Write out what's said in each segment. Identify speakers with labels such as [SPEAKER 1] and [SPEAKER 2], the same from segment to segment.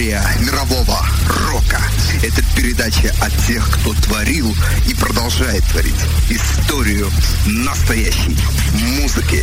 [SPEAKER 1] История мирового рока. Это передача о тех, кто творил и продолжает творить историю настоящей музыки.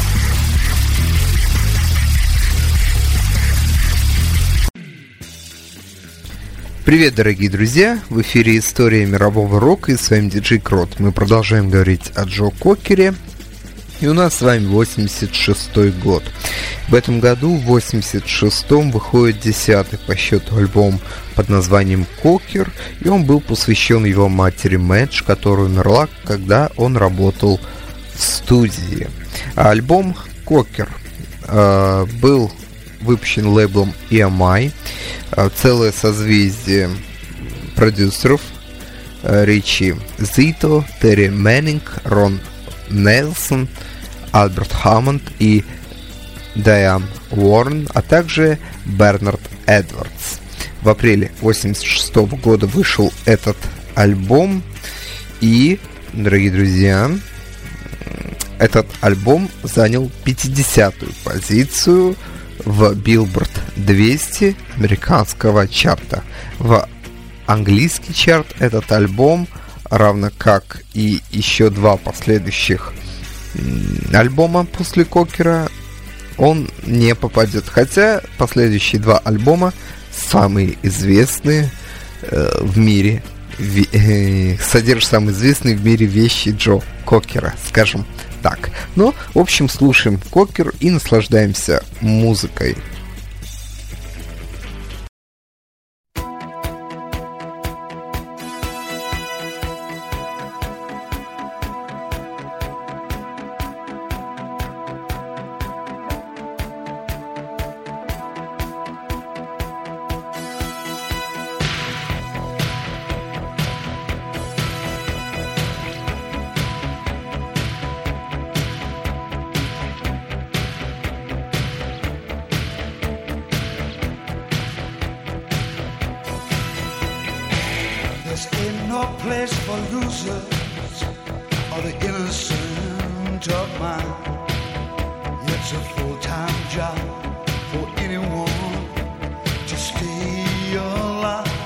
[SPEAKER 2] Привет, дорогие друзья! В эфире «История мирового рока» и с вами диджей Крот. Мы продолжаем говорить о Джо Кокере. И у нас с вами 86-й год. В этом году, в 86-м, выходит 10-й по счету альбом под названием «Кокер», и он был посвящен его матери Мэдж, которая умерла, когда он работал в студии. А альбом «Кокер» был выпущен лейблом EMI, целое созвездие продюсеров: Ричи Зито, Терри Мэннинг, Рон Нельсон, Альберт Хаммонд и Дайан Уоррен, а также Бернард Эдвардс. В апреле 1986 года вышел этот альбом, и, дорогие друзья, этот альбом занял 50-ю позицию в Billboard 200 американского чарта. В английский чарт этот альбом, равно как и еще два последующих альбома после Кокера, он не попадет. Хотя последующие два альбома самые известные в мире, содержат самые известные в мире вещи Джо Кокера, скажем так. Но, в общем, слушаем Кокер и наслаждаемся музыкой.
[SPEAKER 3] Ain't no place for losers or the innocent of mind. It's a full-time job for anyone to stay alive.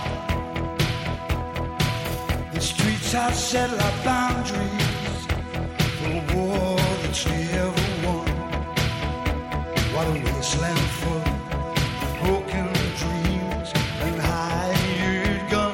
[SPEAKER 3] The streets have set like boundaries for a war that's never won. What a wasteland for broken dreams and hired guns.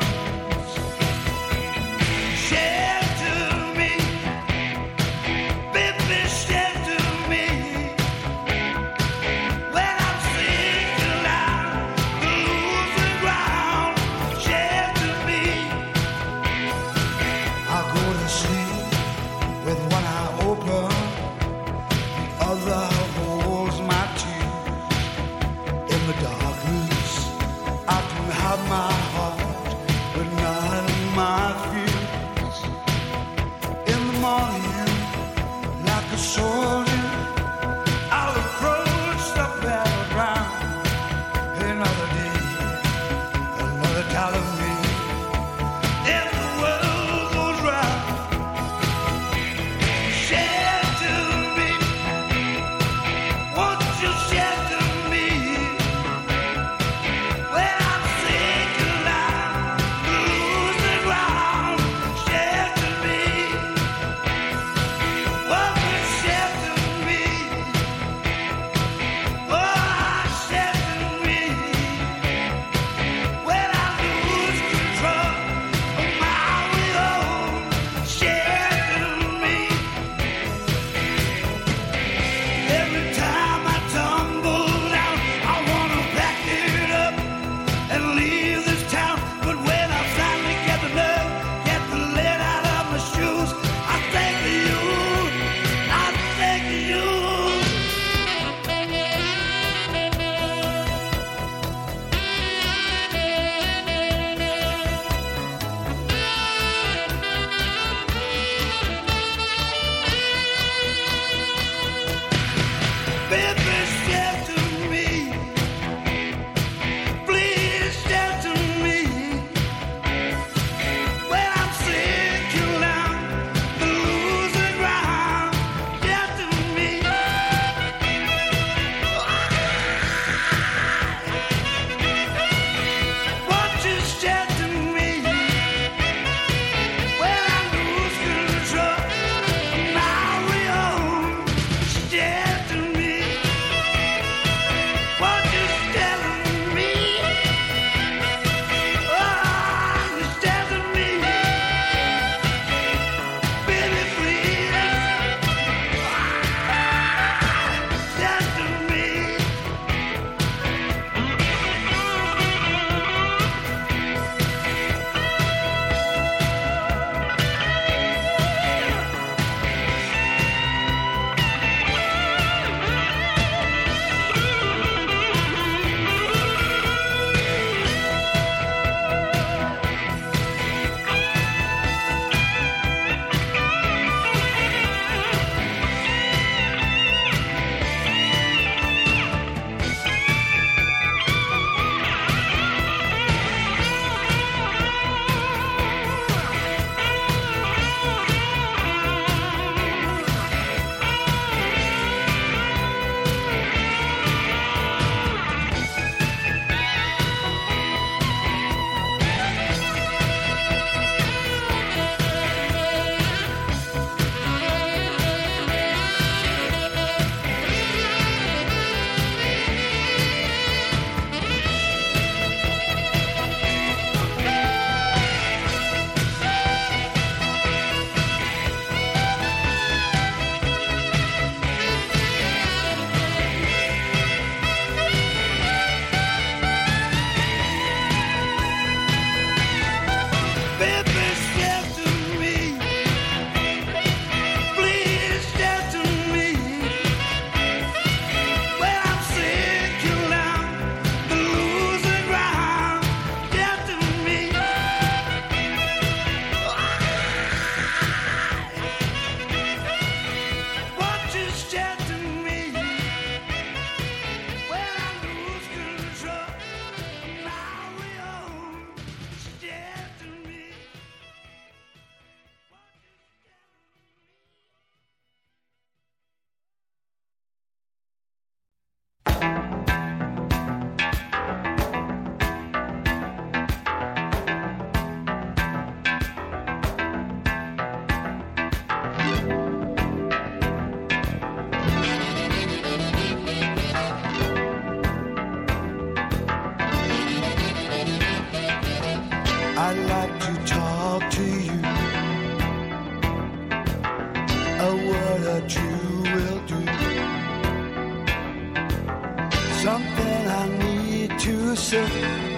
[SPEAKER 3] answer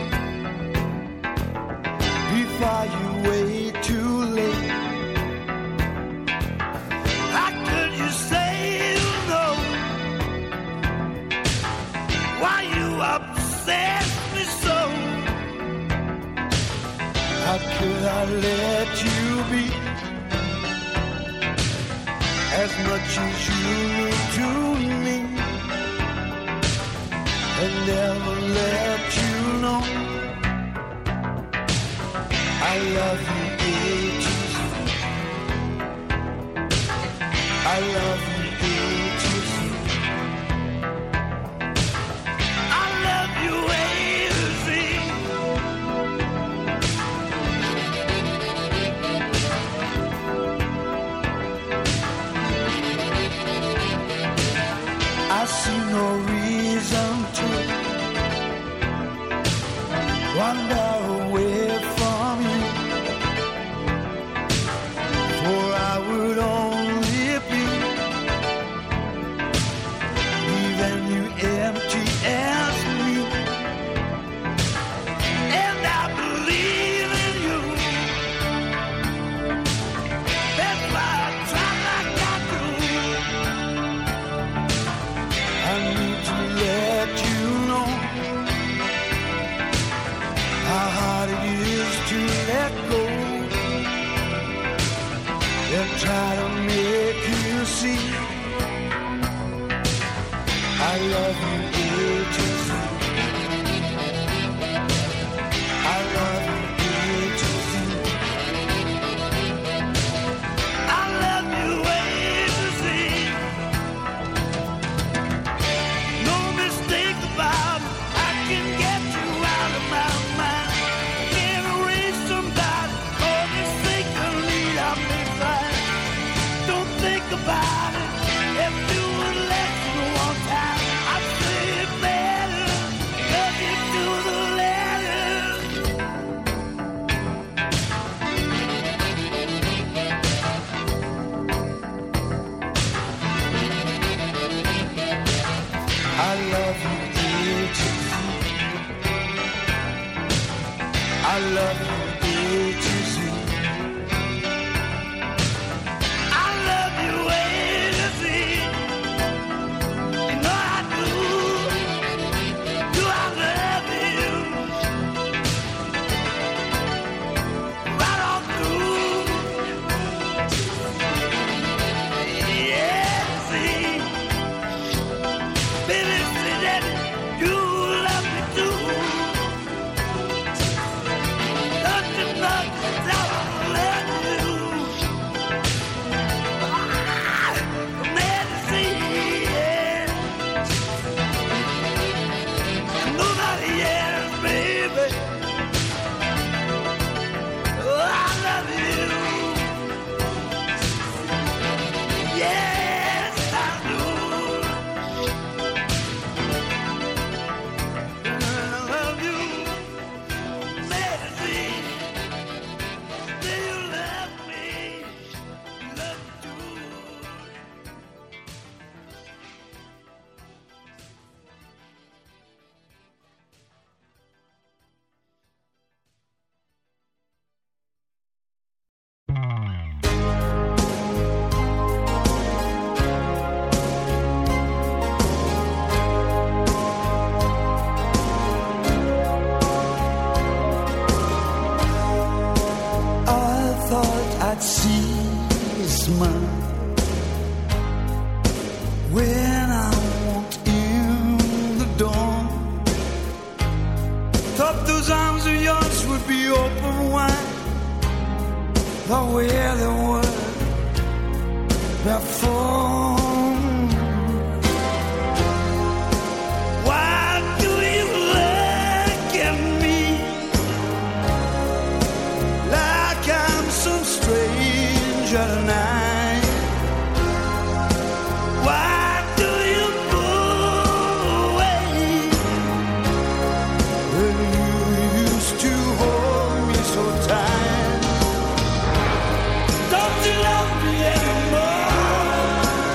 [SPEAKER 3] before you wait too late. How could you say no? Why you upset me so? How could I let you be as much as you mean to me, and never let you know I love you ages. I love you ages. I love you ages. I see no reason to wander away from you, for I would only be leaving you empty as me. And I believe in you. That's why I try like I do. I need to let you know how hard it is to let go, and try to make you see I love you ages. I love you ages. I love you ages. No mistake about it, I can get you out of my mind. Can't erase somebody, or mistakenly I may find. Don't think about it, if you would let me one time, I'd say it better, love you to the letter. I love you ages. I love you ages. I love you ages. You know I do. Do I love you? Right on through. Yeah, see. Baby, say that you love me too. Nothing but that I love you. I'm mad to see, yeah. Nobody else, baby. Oh, I love you. Yes, I do. I love you, Mary. Do you love me? Love you too. I thought I'd see a smile when I walked in the door. Thought those arms of yours would be open wide, the way they were before. Why do you look at me like I'm some stranger tonight? Why do you pull away when you used to hold me so tight? Don't you love me anymore?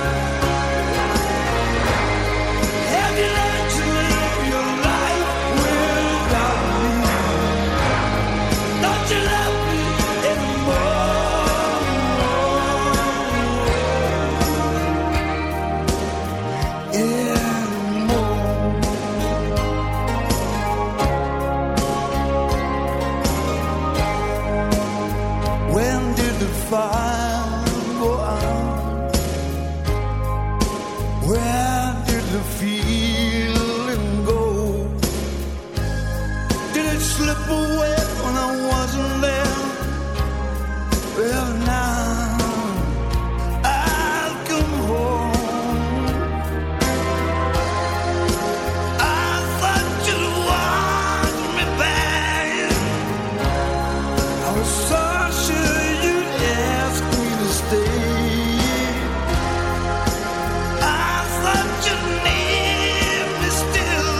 [SPEAKER 3] Where did the feeling go? Did it slip away when I wasn't there? Well, now I've come home. I thought you'd want me back. I was so sure you'd ask me to stay. I thought you'd need me still.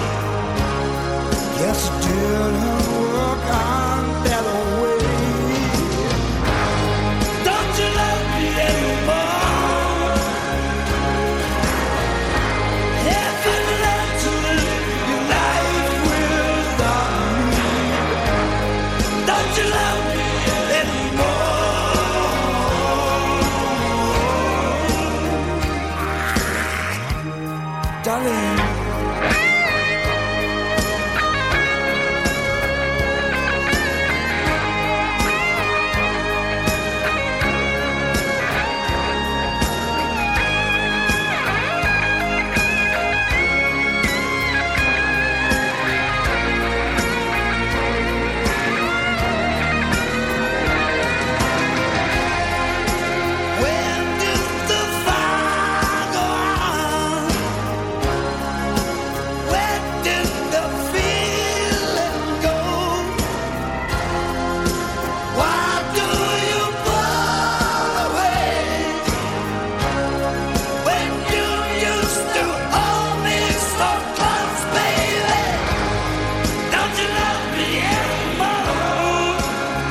[SPEAKER 3] Guess it didn't work out that way. Don't you love me anymore? If you learn to live your life without me, don't you love me anymore? Darling. When did the fire go out? Where did the feeling go? Why do you pull away when you used to hold me so close, baby? Don't you love me anymore?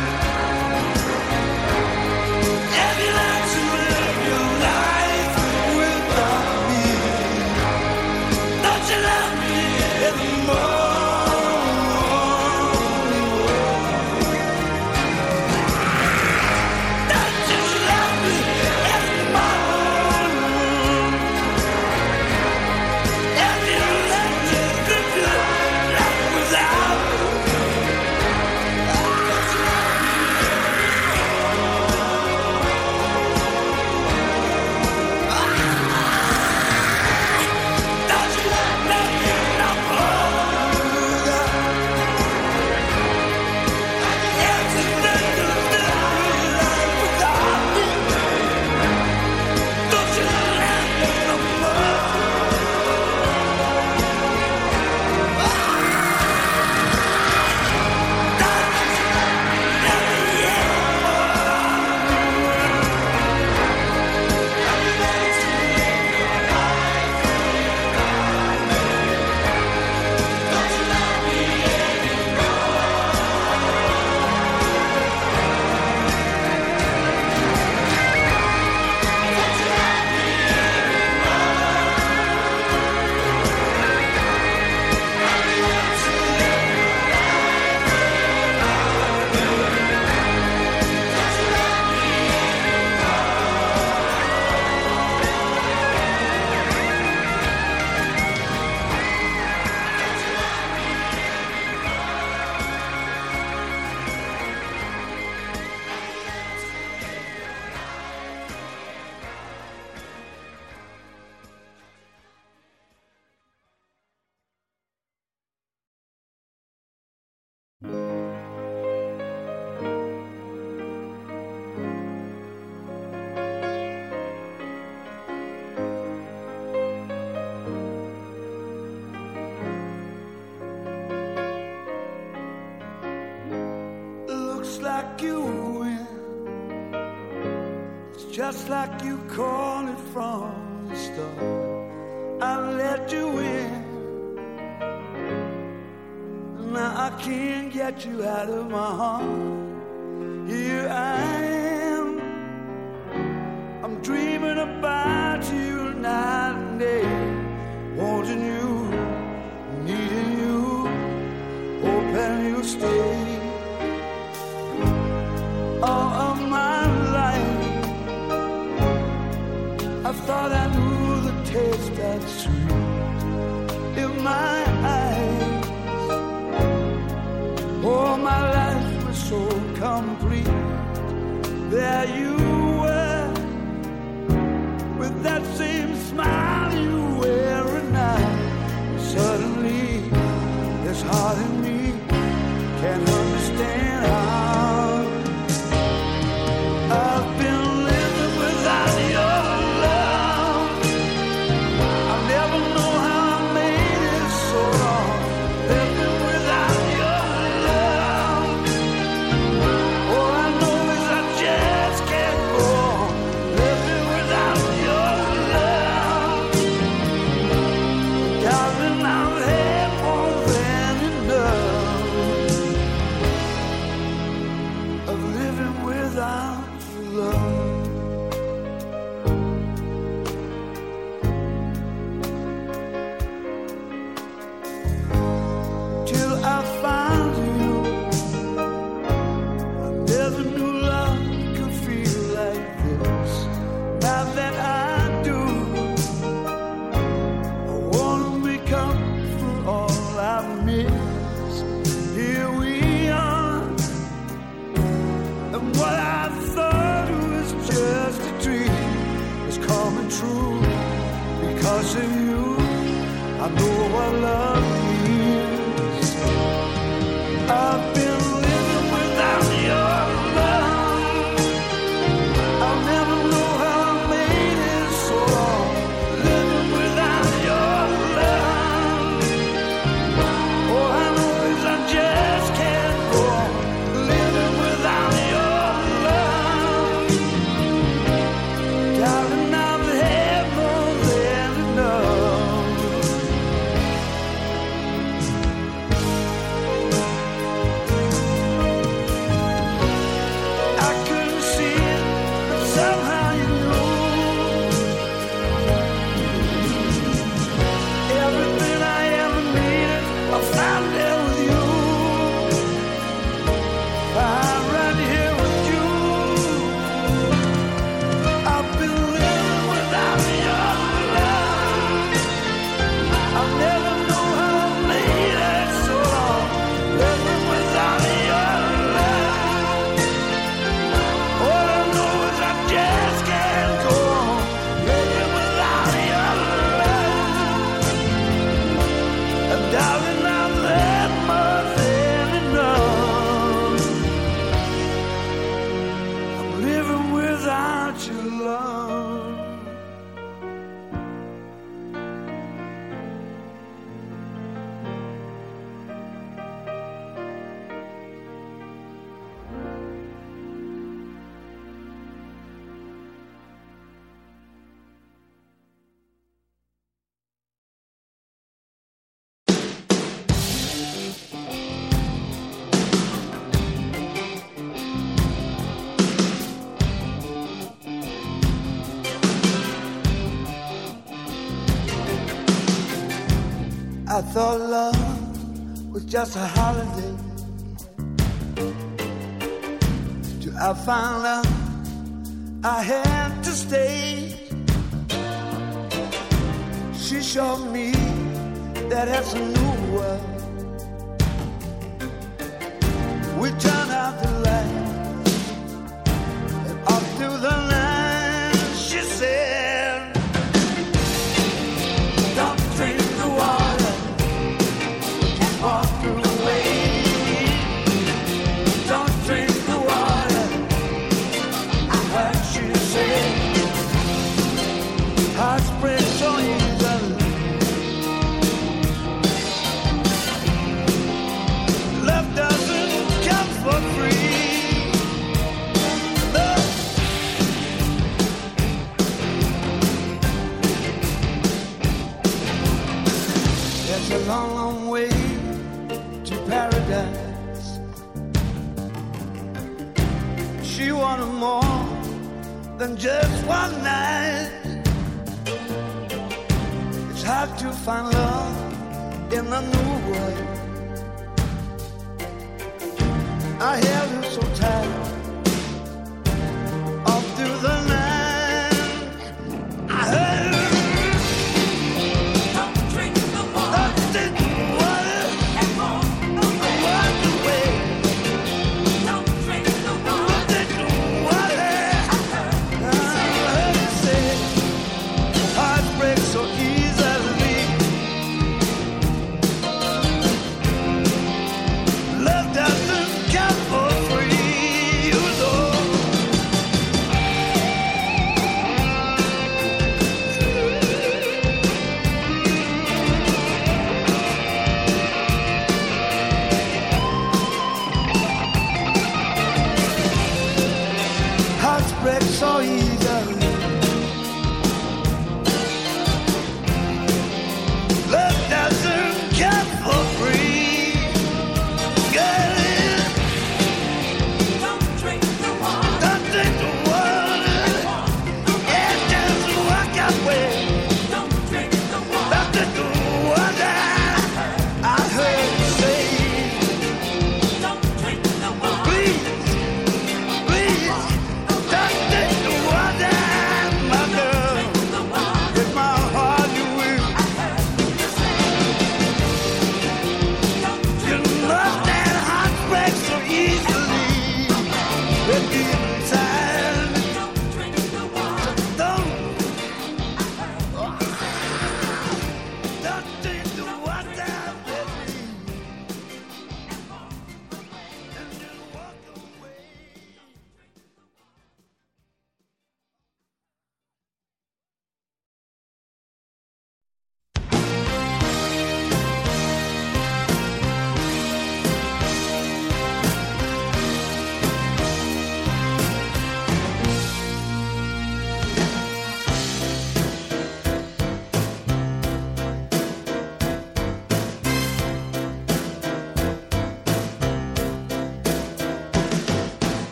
[SPEAKER 3] Have you learned to live your life without me? Don't you love me anymore? Don't you love me anymore? Have you learned to live your life without me? Don't you love me anymore? Have you learned to live your life without me? Don't you love me anymore? Looks like you win. It's just like you called it from the start. I let you in. Now I can't get you out of my heart. Here I am. I'm dreaming about you night and day. Wanting you, needing you, hoping you'll stay. All of my life I thought I knew the taste that's sweet in my eyes. Oh, my life was so complete. There you were, with that same smile you, I know what love is. I've been living without your love. I'll never know how I made it so long. Living without your love. All I know is I just can't go on. Living without your love. Darling, I've had more than enough. I couldn't see it, but somehow you knew. Everything I ever needed, I found there with you. I'm right here with you. I've been living without your love. I'll never know how I made it so long. Living without your love. All I know is I just can't go on. Living without your love. And darling, I've had more than enough. I'm living without your love. I thought love was just a holiday, till I found out I had to stay. She showed me that it's a new world. We turned out the lights, and up through the night she said, don't drink the water, walk away. Don't drink the water, I heard she say. Hearts break so easily. Love doesn't come for free. Love. There's a long, long way to paradise. She wanted more than just one night. It's hard to find love in a new world. I held her so tight all through the night. I heard her. Don't drink the water. Don't drink the water. And walk away. Don't drink the water. Don't drink the water. I heard her say, hearts break so easily. Love doesn't come for free.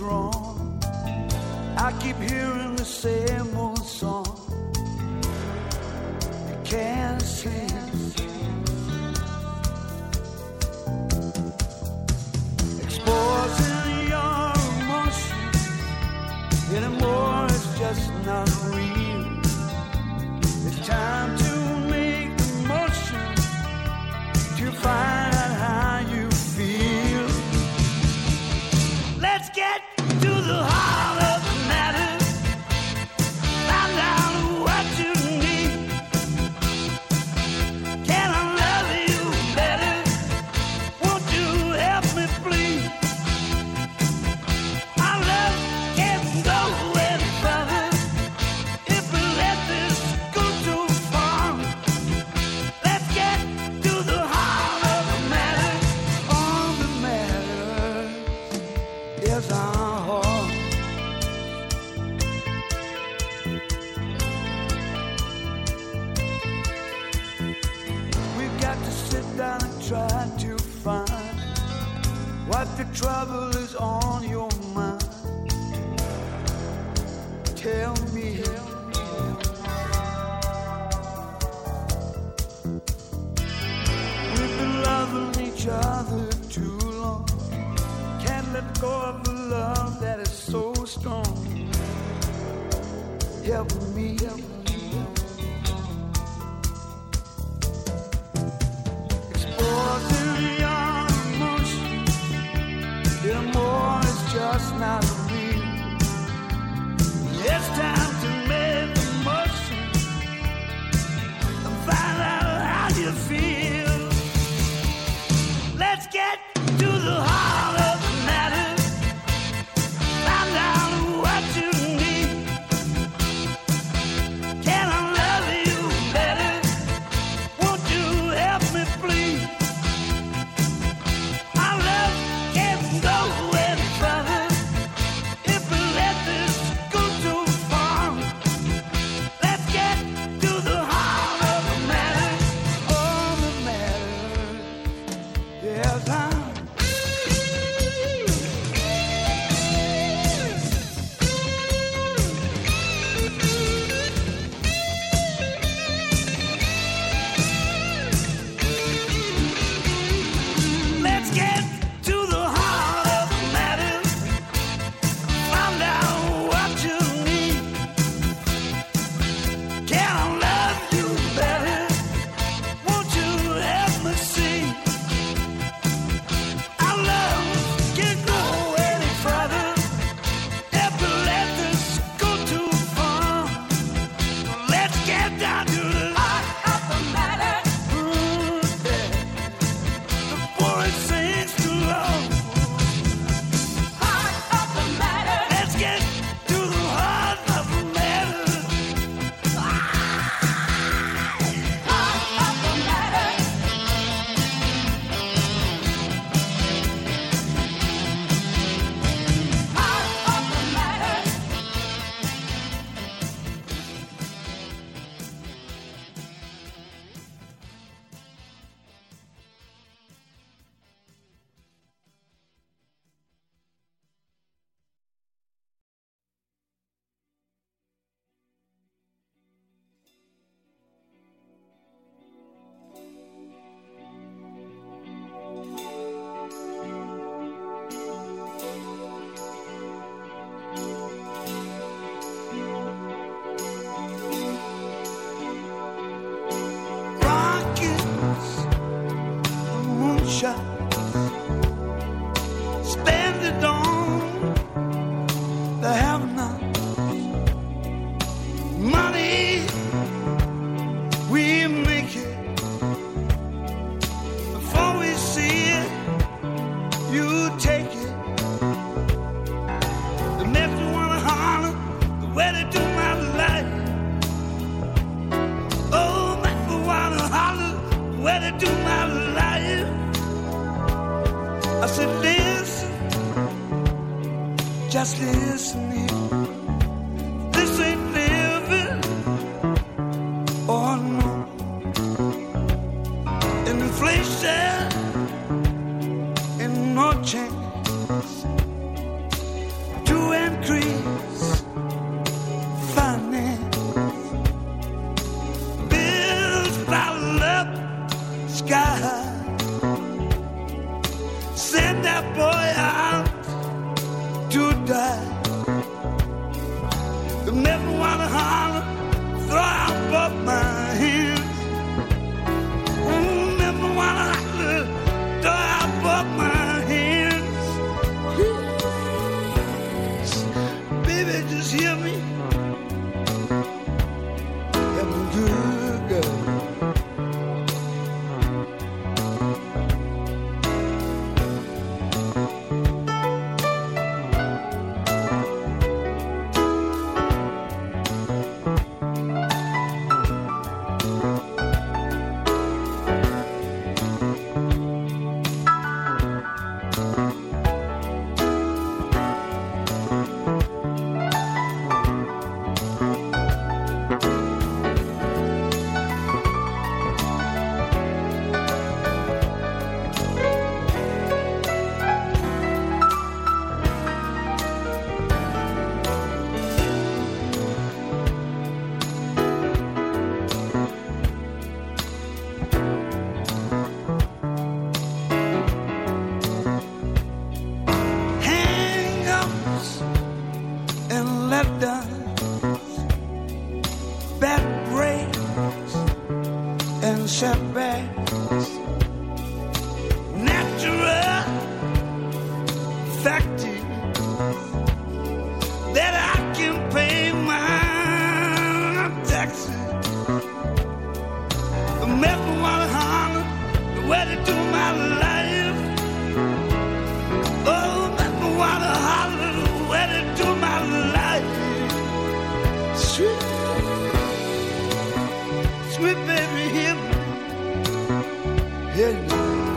[SPEAKER 3] wrong. I keep hearing the same old song. You can't sing. Exposing your emotions anymore is just not real. It's time to make the motion to find out how you feel. Let's get to the heart of the matter. Find out what you need. Can I love you better? Won't you help me please? Our love can't go any further if we let this go too far. Let's get to the heart of the matter. All that matters is our heart. We've got to sit down and try to find what the trouble is on your mind. Tell me. We've been loving each other too long. Can't let go of the love that is so strong. Help me. Exposing your emotions anymore is just not real. It's time to make the motion and find out how you feel. Let's get to the heart of the matter. Find out what you need. Can I love you better? Won't you help me please? Our love can't go any further if we let this go too far. Let's get to the heart of the matter. All that matters is our Let's get to the heart of the matter. Find out what you need. Can I love you better? Won't you help me see? Our love can't go any further if we let this go too far. Let's get down to the heart of the matter. Before it sinks too low. Heart of the matter. Let's get to the heart of the matter. Heart of the matter. Heart of the matter. Rockets, moonshine, spend it on the have-not. Money, we make it before we see it. You take it. The next one to holler, the way to do my life. Oh, make me wanna holler, the way to do my life. I said, listen, just listen here. This ain't living, oh no. Inflation and no chance. send that boy out to die. You make me wanna holler, throw out both my hands. Make me wanna holler, throw out both my hands. Please, baby, just hear me. I'm a good girl. Setbacks, natural factors that I can pay my taxes. Make me wanna holler the way to do my life. Oh, make me wanna holler the way to do my life. Sweet, sweet baby, hear me. Yeah.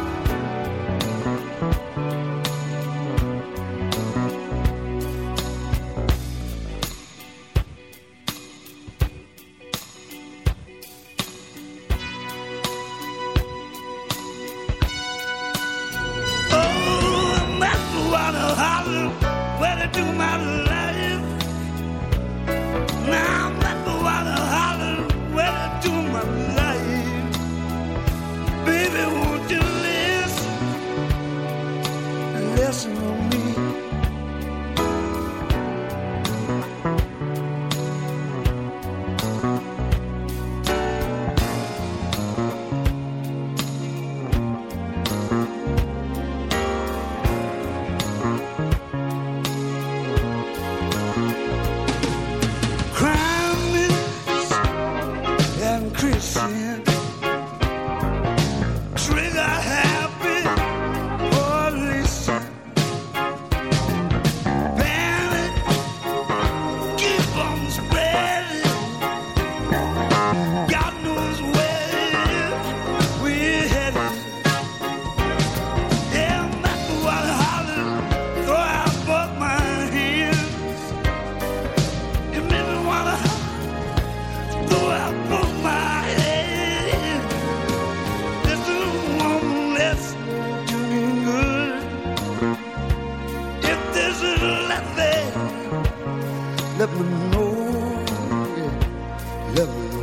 [SPEAKER 3] Let me know, yeah, let me know.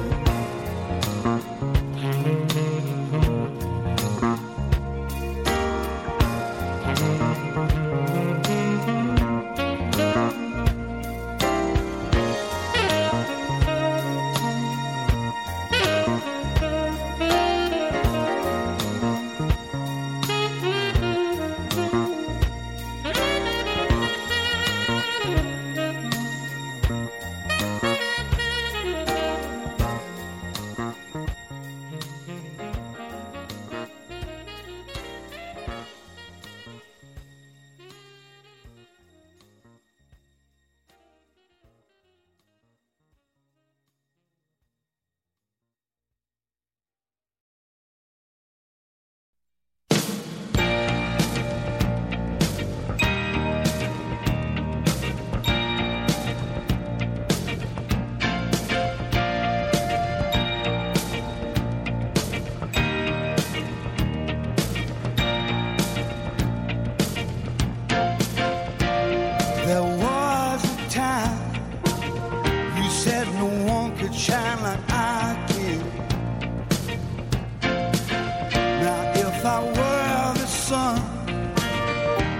[SPEAKER 3] Shine like I can. Now if I were the sun,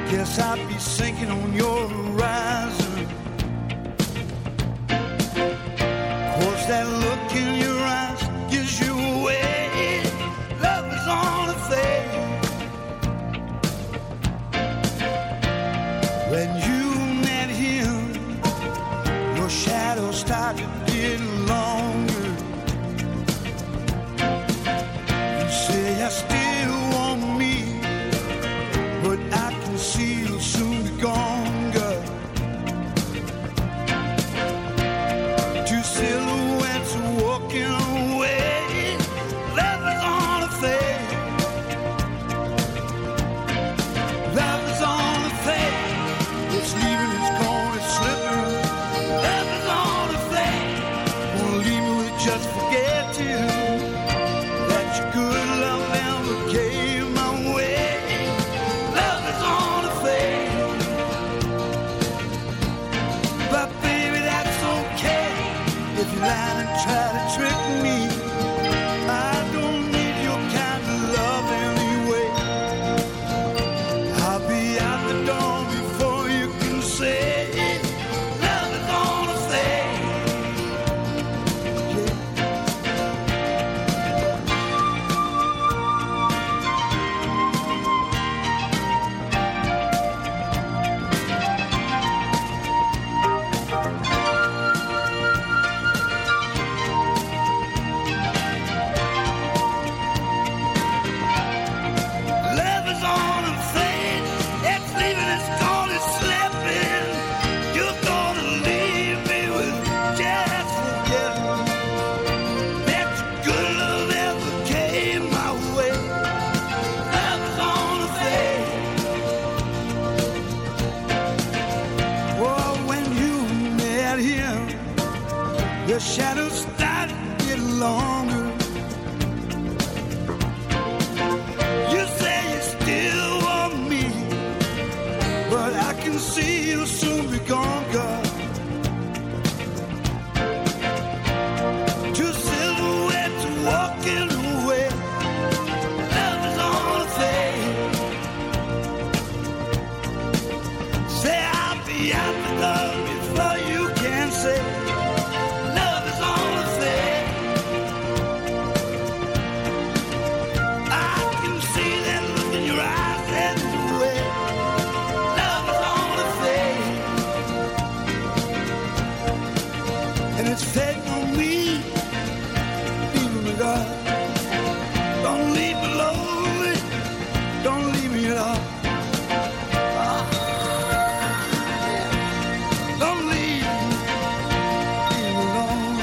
[SPEAKER 3] Guess I'd be sinking on your horizon. Course that look in your eyes gives you away. Love is on a fade. When you met him, your shadow started getting longer. You say I still want me, but I can see you'll soon be gone, girl. Two silhouettes walking away. Love is on a fade. Love is on a fade. It's leaving, it's gone, it's slipping. Love is on a fade. Won't leave me with just forget you. That your good love never came my way. Love is on a fade. But baby, that's okay. If you lie and try to trick me, I don't need your kind of love anyway. I'll be out the door before you can say love is on a fade. Love is on a fade. It's leaving, it's gone, it's slipping. You're gonna leave me with just forgetting that your good love ever came my way. Love is on a fade. Oh, when you met him, your shadow started getting longer. You say you still want me, but I can see you'll soon be gone, girl. Two silhouettes walking away. Love is on a fade. Say I'll be out the door before you can say love is on a fade. I can see that look in your eyes anyway. Love is on a fade. And it's fading on me. Leaving me, God. Don't leave me lonely. Don't leave me at all. Don't leave me. Leave me alone.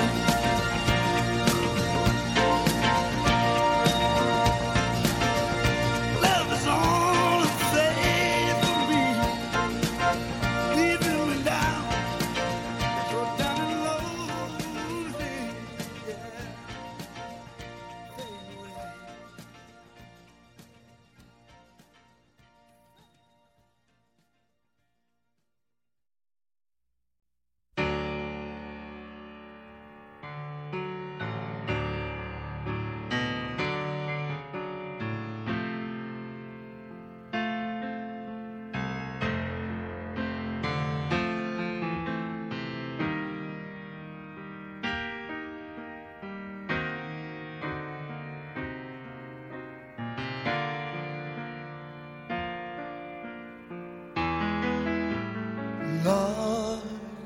[SPEAKER 3] Love is on a fade for me, leaving me down, so down and lonely, yeah, fade away. Love,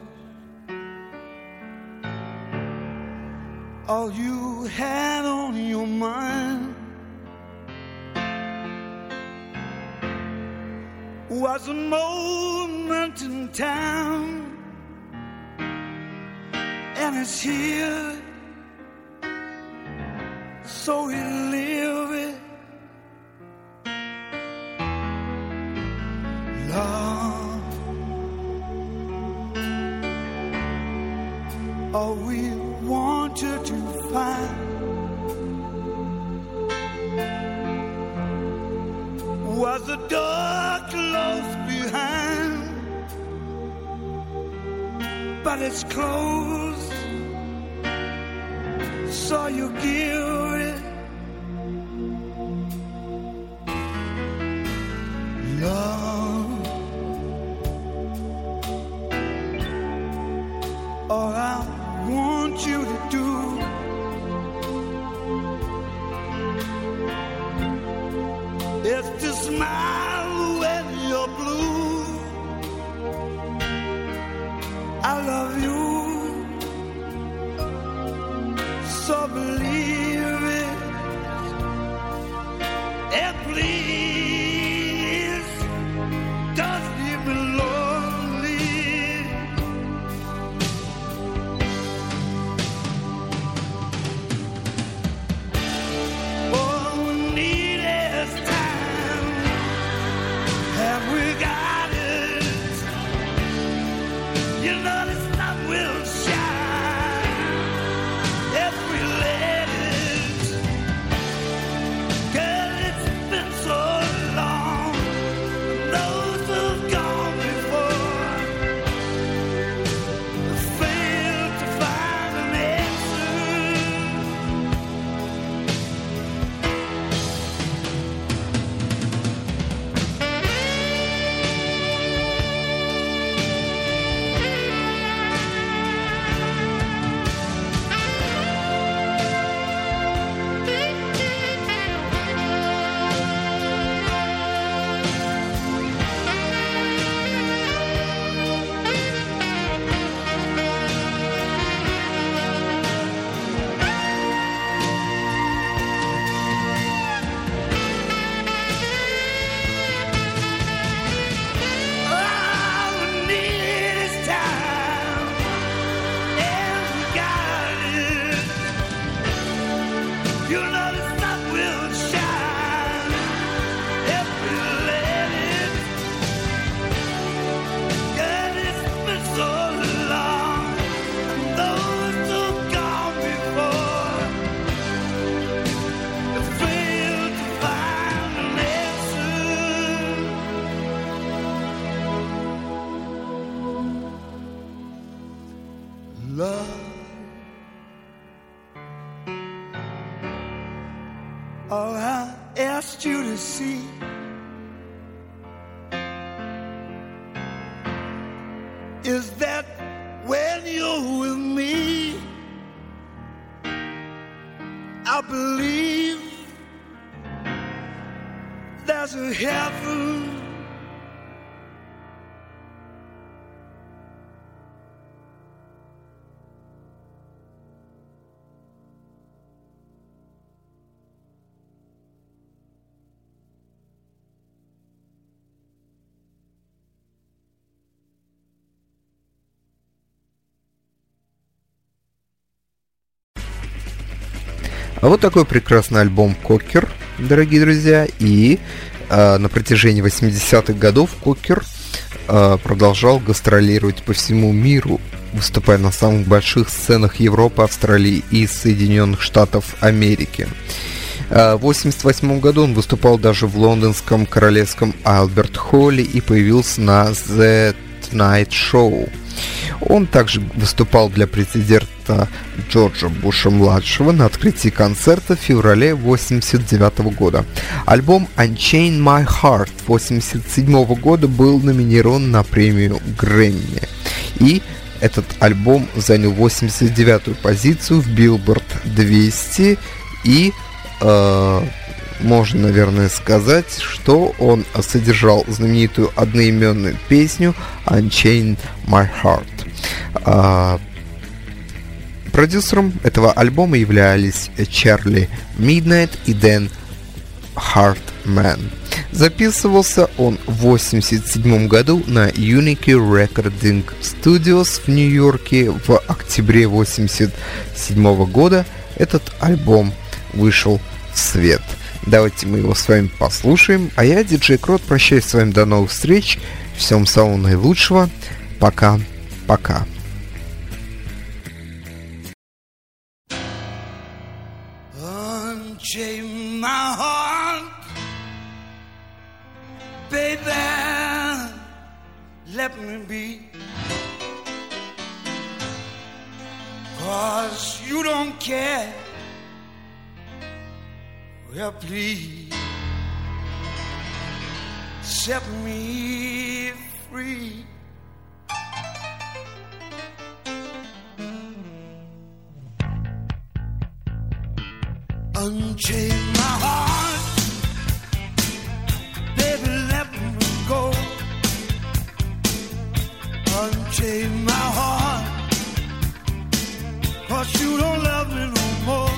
[SPEAKER 3] all you had on your mind was a moment in time, and it's here, so we live it. Love, all we wanted to find was a door close behind, but it's closed, so you give it. Love, just a smile when you're blue. I love you, so believe it. And please, don't leave me lonely. All we need is time. Have we got it? You know the sun will shine if we let it. Girl, it's been so long. Those who've gone before failed to find an answer. All we need is time, and we got it. You know the sun will shine if we let it. Girl, it's been so long. Those who've gone before have failed to find an answer. Love, all I asked you to see is that when you're with me, I believe there's a heaven.
[SPEAKER 2] А вот такой прекрасный альбом «Кокер», дорогие друзья. И на протяжении 80-х годов Кокер продолжал гастролировать по всему миру, выступая на самых больших сценах Европы, Австралии и Соединенных Штатов Америки. В 1988 году он выступал даже в лондонском королевском Альберт Холле и появился на The Tonight Show. Он также выступал для президента Джорджа Буша-младшего на открытии концерта в феврале 1989 года. Альбом Unchain My Heart 1987 года был номинирован на премию Грэмми. И этот альбом занял 89-ю позицию в Billboard 200 и можно, наверное, сказать, что он содержал знаменитую одноименную песню Unchain My Heart. Продюсером этого альбома являлись Чарли Миднайт и Дэн Хартман. Записывался он в 1987 году на Unique Recording Studios в Нью-Йорке. В октябре 1987 года этот альбом вышел в свет. Давайте мы его с вами послушаем. А я, диджей Крот, прощаюсь с вами до новых встреч. Всем самого наилучшего. Пока-пока.
[SPEAKER 3] Unchain my heart, baby, let me be. 'Cause you don't care. Well, please set me free. Unchain my heart, unchain my heart, 'cause you don't love me no more.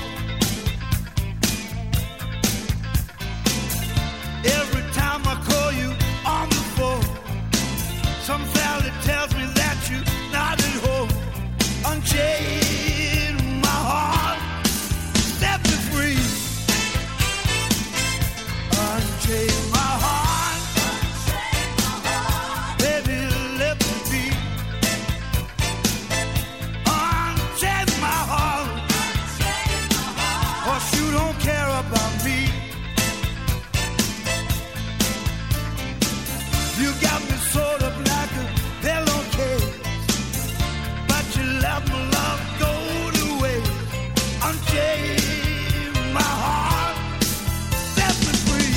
[SPEAKER 3] Every time I call you on the phone, some valley tells me that you're not at home. Unchain my heart, set me free. Unchain my heart, baby, let me be. Unchain my heart, 'cause you don't care about me. You got me sort of like a pillowcase, but you let my love go to waste. Unchain my heart, set me free.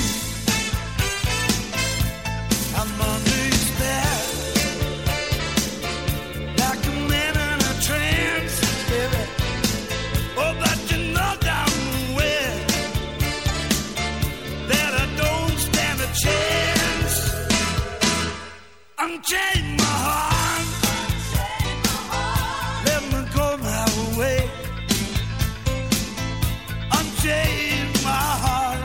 [SPEAKER 3] I'm under your spell, like a man in a trance, baby. Oh, but you know damn well that I don't stand a chance. Unchain my heart, let me go my way. Unchain my heart,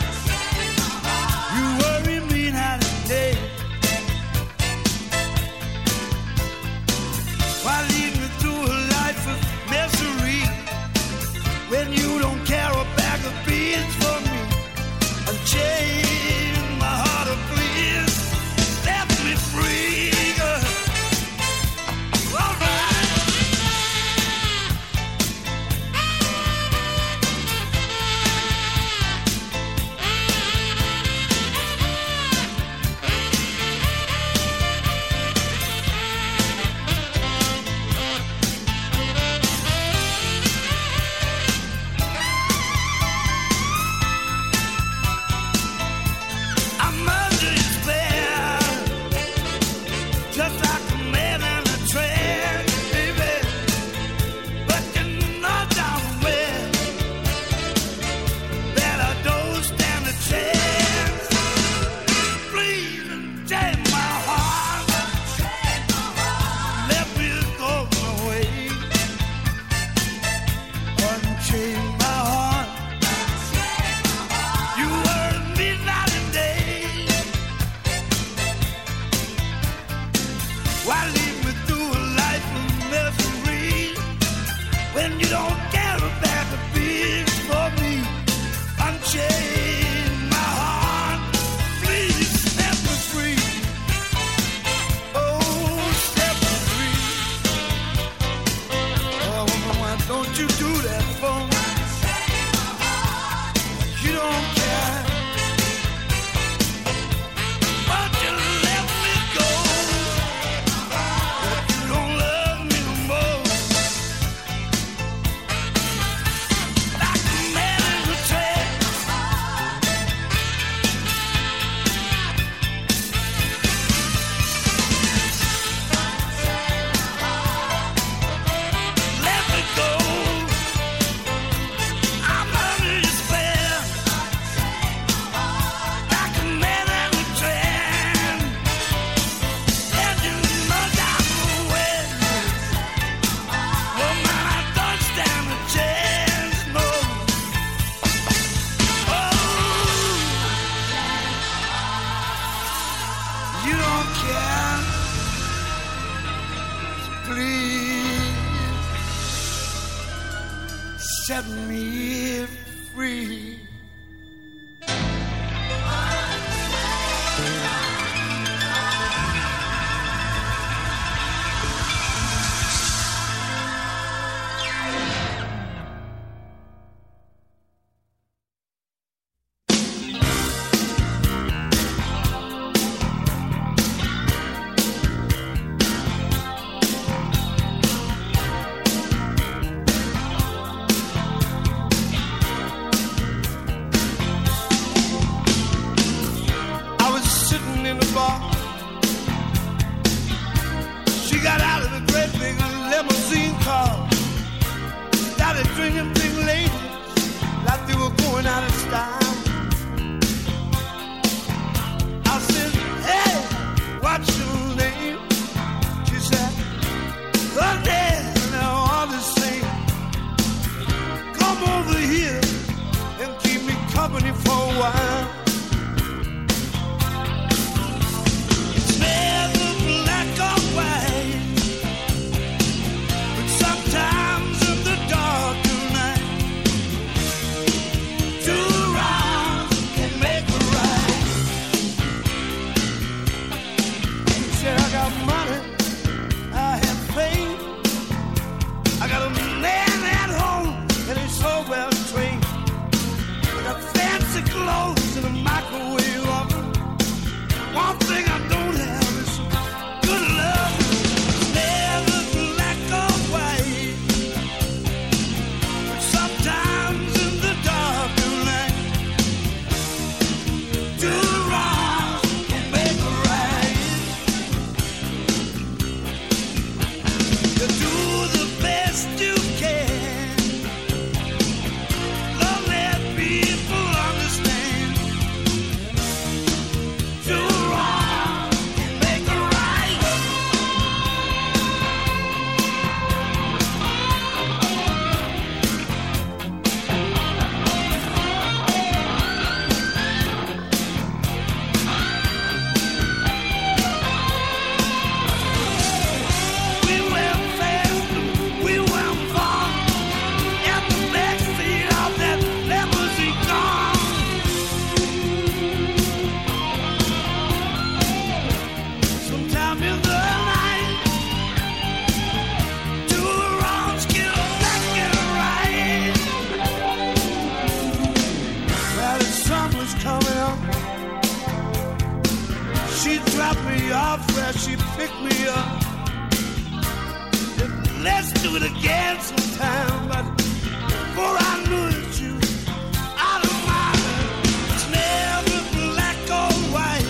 [SPEAKER 3] you worry me night and day. Why lead me through a life of misery when you don't care a bag of beans for me? Unchain my heart, oh please, set me free. All right. I'm under your spell, just like a man in a trance, baby. But you know damn well that I don't stand a chance. Please unchain my heart, let me go my way. Unchain my heart, you worry me night and day. Why lead me through a life of misery when you don't care about the beans for me? Unchain my heart, please set me free. Oh, set me free. Oh, woman, why don't you do that for me? You don't care, but you let me go. You don't love me no more. Like a man in a trance. Let me go. I'm under your spell, like a man in a trance. And you know damn well, woman, I don't stand a chance, no. Oh, you don't care. Please set me free. I was sitting in the bar. She got out of the great big limousine car. Started drinking big ladies like they were going out of style. I said, hey, what's your name? She said, She dropped me off where she picked me up. Let's do it again sometime, but before I knew it, you out of my life. It's never black or white.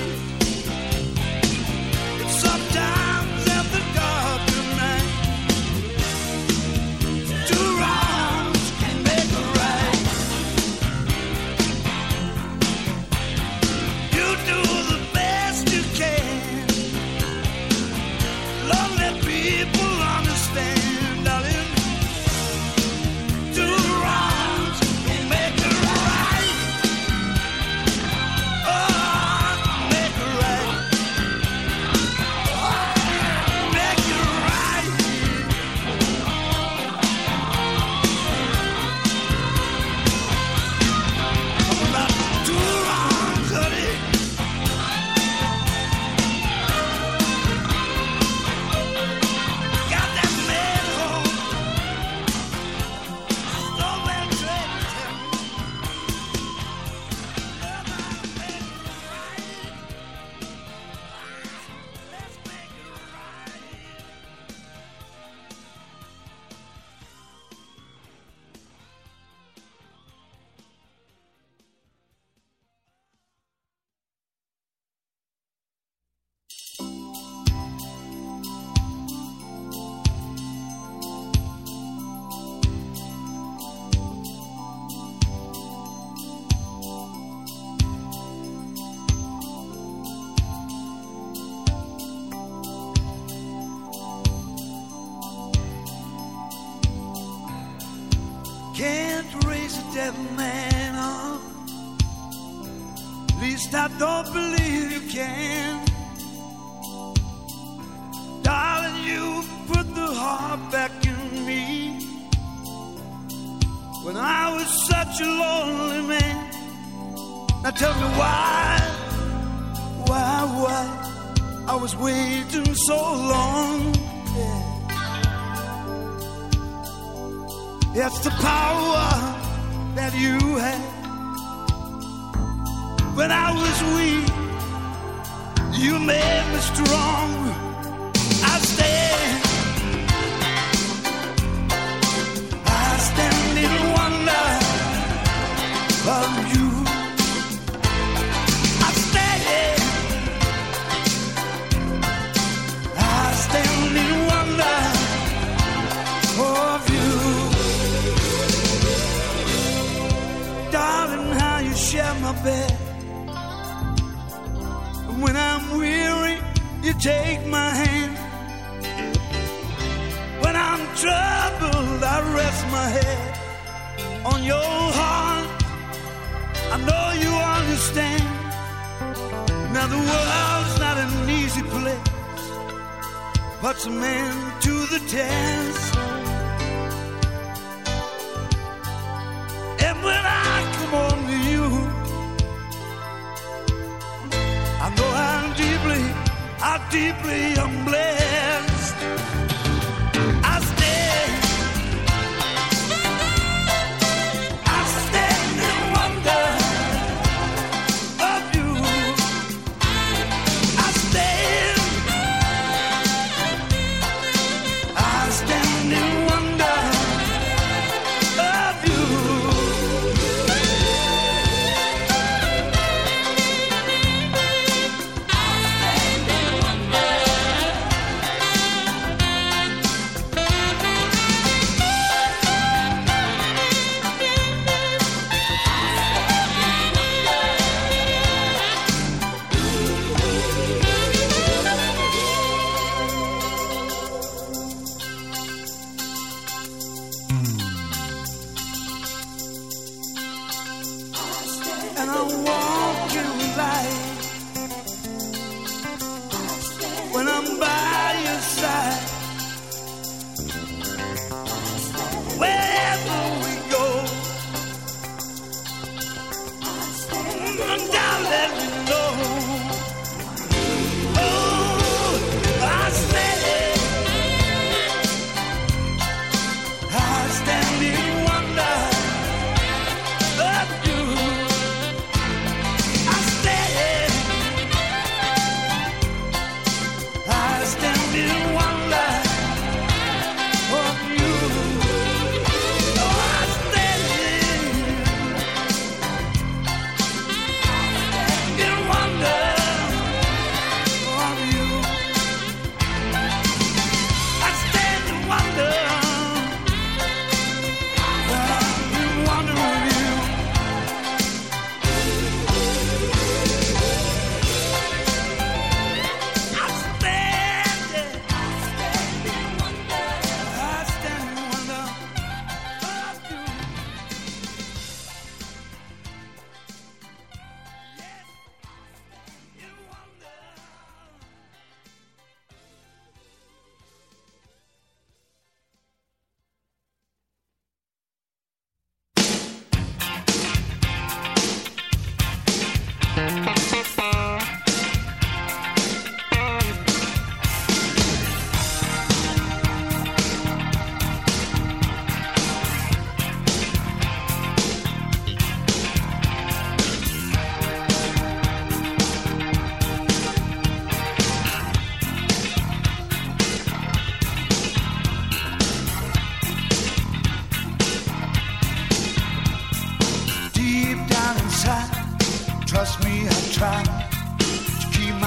[SPEAKER 3] It's sometimes at the dark of night. Two wrongs can make a right. You do the best you can. Lonely people understand, darling. Two wrongs can make a right. Oh, make a right. Make it right. About two wrongs, honey. Got that man home. Stole that train. Let's make it right. Can't raise a dead man up. At least I don't believe you can. Darling, you put the heart back in me when I was such a lonely man. Now tell me why I was waiting so long. Yeah. It's the power that you had. When I was weak, you made me strong. I stand in wonder of you. I stand in wonder of you. Darling, how you share my bed. And when I'm weary, you take my hand. When I'm troubled, I rest my head on your heart. I know you understand. Now the world's not an easy place, puts a man to the test. And when I come home to you, I know how deeply I'm blessed. I stand in wonder of you. I stand in wonder of you.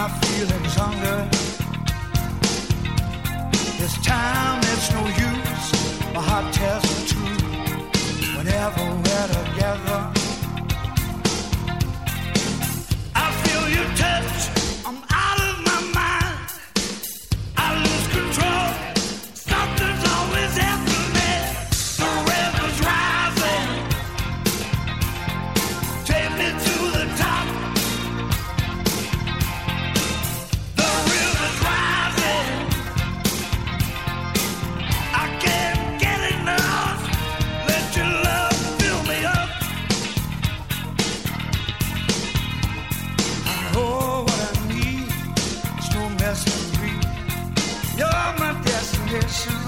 [SPEAKER 3] my feelings hunger. This time it's no use, my heart tells the truth. Whenever we're together, I feel your touch, I'm out of my mind. I lose control, something's always happening. The river's rising, take me to the top. The river's rising, I can't get enough. Let your love fill me up. I know what I need, it's no mystery. You're my destination.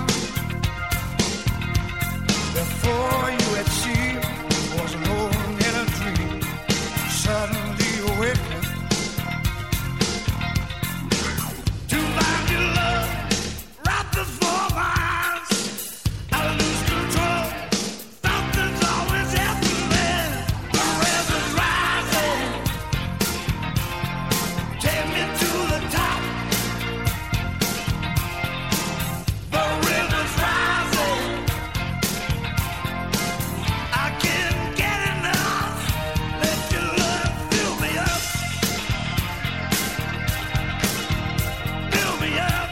[SPEAKER 3] Before you at sea, was alone in a dream. Suddenly awakened to find your love right before my eyes. I lose control, something's always happening. The river's rising, take me to the top. The river's rising, I can't get enough. Let your love fill me up. Fill me up.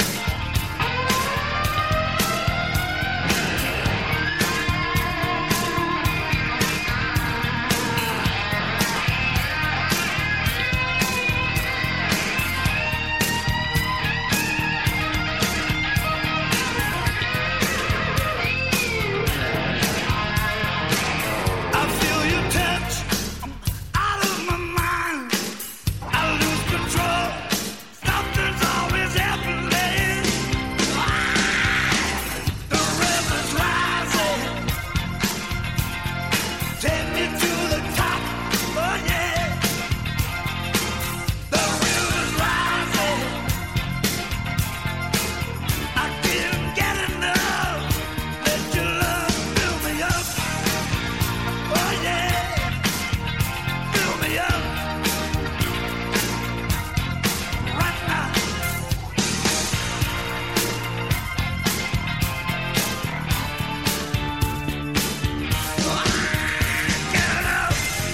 [SPEAKER 3] I feel your touch, I'm out of my mind. I lose control, something's always happening. The river's rising, take me to the top. Oh yeah. The river's rising, I can't get enough. Let your love fill me up. Oh yeah, fill me up right now. Get it up.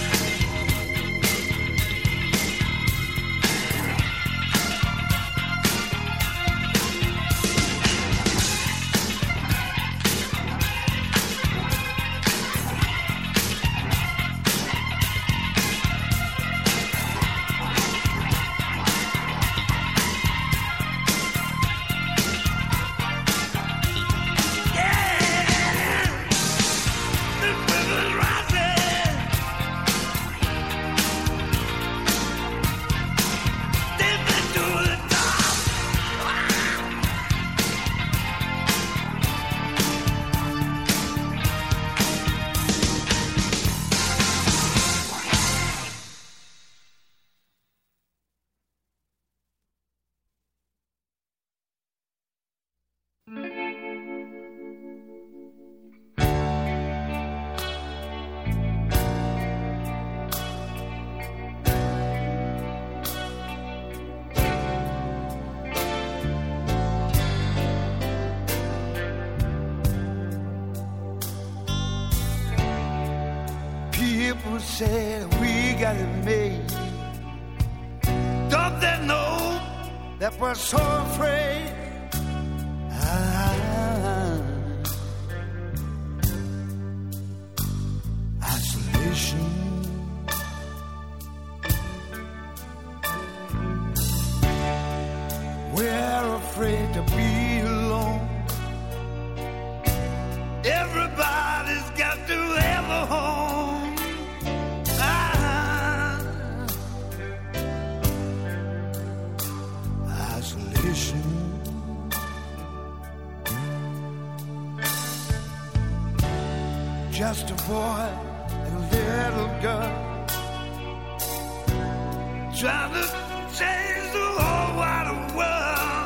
[SPEAKER 3] People say we got it made. Don't they know that we're so afraid? Isolation. We're afraid to be alone. Everybody's got to have a home. Isolation. Just a boy and a little girl trying to change the whole wide world.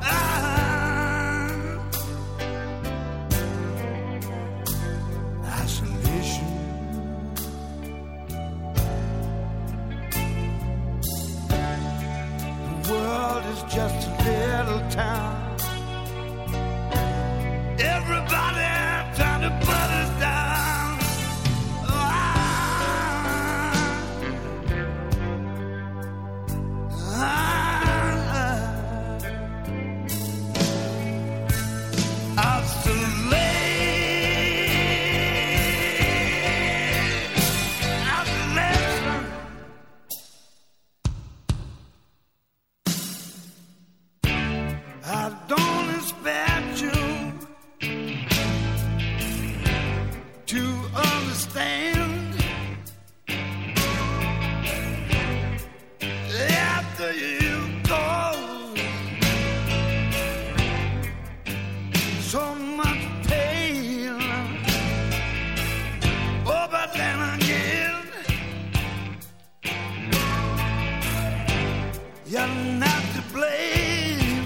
[SPEAKER 3] Isolation. just a little town. Everybody trying to put us down. I don't expect you to understand. After you go, so much pain. Oh, but then again, you're not to blame.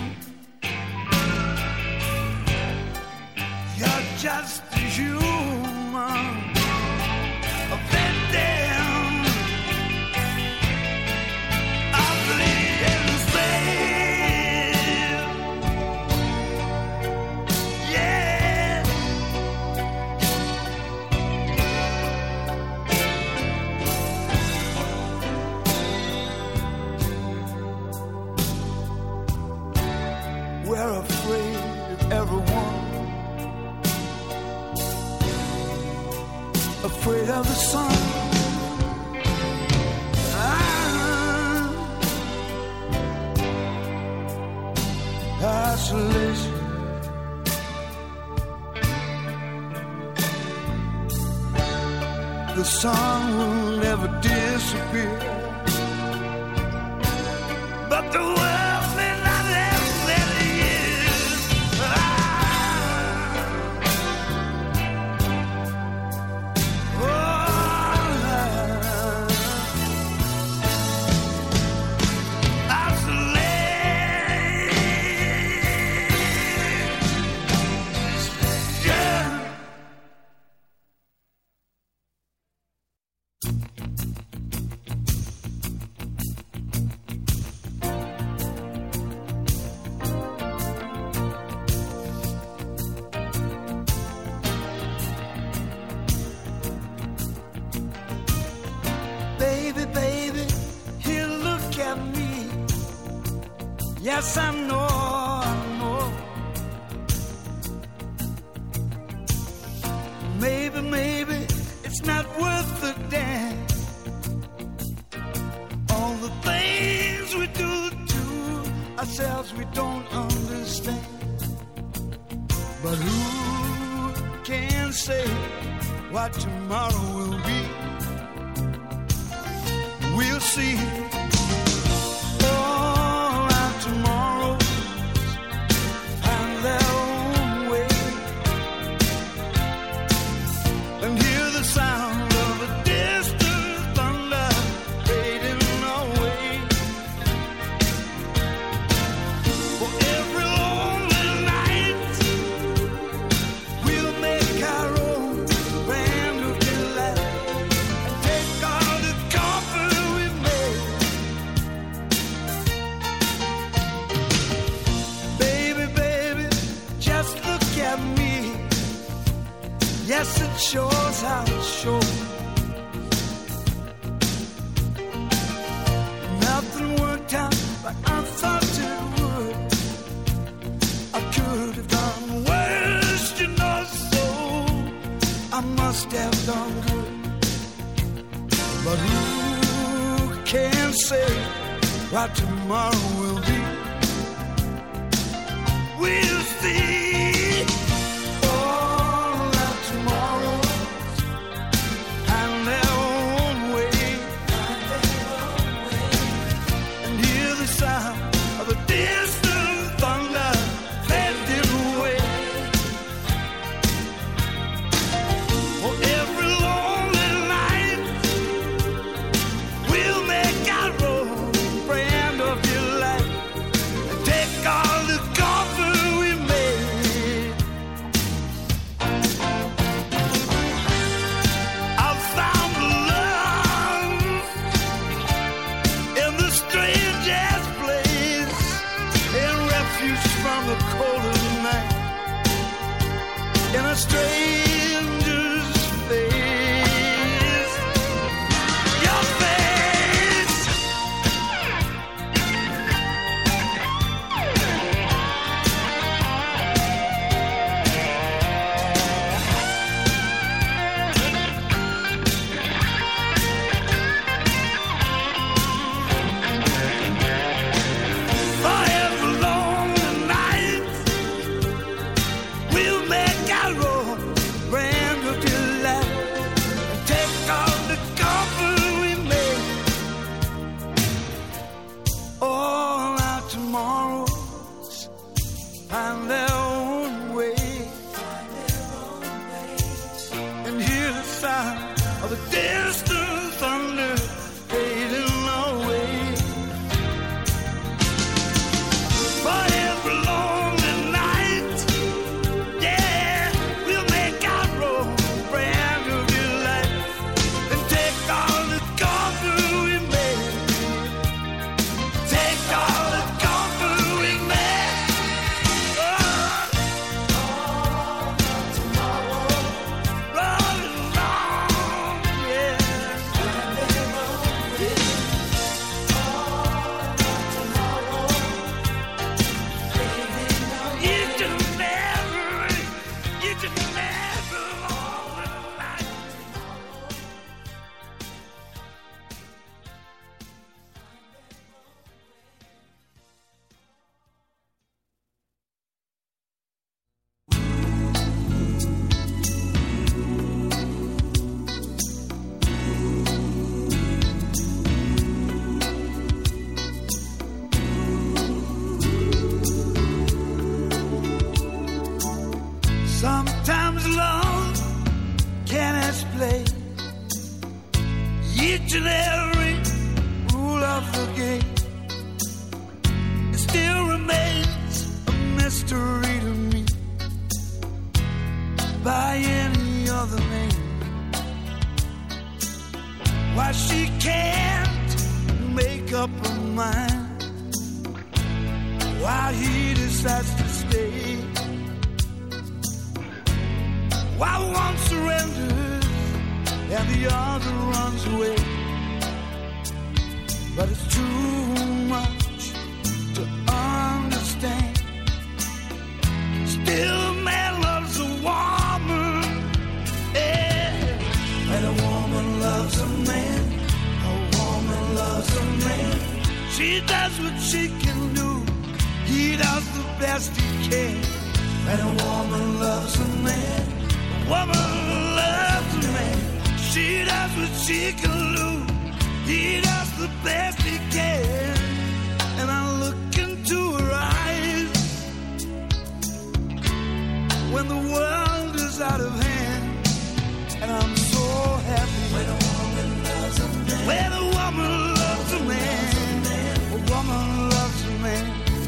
[SPEAKER 3] You're just a human, a victim of the insane. Yeah. We're afraid of everyone. Afraid of the sun. Isolation. The sun will never disappear, but the world may not have many years. Baby, baby, here look at me. Yes, I know, I know. Maybe, maybe it's not worth the damn. All the things we do to ourselves we don't understand. But who can say what tomorrow will be? We'll see. All our tomorrows find their own way, and hear the sound of a distant thunder fading away. For every lonely night, we'll make our own brand of delight and take all the comfort we made. Baby, baby, just look at me. Yes, it shows how it shows. Nothing worked out like I thought it would. I could have done worse, you know, so I must have done good. But who can say what tomorrow will be? We'll see. All our tomorrows find their own way, and hear the sound of a distant thunder fading away. For every lonely night, we'll make our own brand of delight and take all the comfort we made. the cold night in a stranger's face. Your face. Forever long the night, we'll make our own brand of delight. Take all the comfort we made, all our tomorrows find their own way, and hear the sound of the distant thunder fading away. Forever long the night, yeah, we'll make our own brand of delight, and take all the comfort we made, take all the comfort we made. Rolling along, yeah. You can never all the night. Sometimes love can explain each and every rule of the game. It still remains a mystery to me by any other name. Why she can't make up her mind, why he decides to stay. Why one surrenders and the other runs away. But it's too much to understand. Still a man loves a woman, yeah. And a woman loves a man. A woman loves a man. She does what she can do, he does the best he can. And a woman loves a man. Woman loves a man. She does what she can do, he does the best he can. And I look into her eyes when the world is out of hand, and I'm so happy when a woman loves a man. When a woman loves a man. A woman loves a man.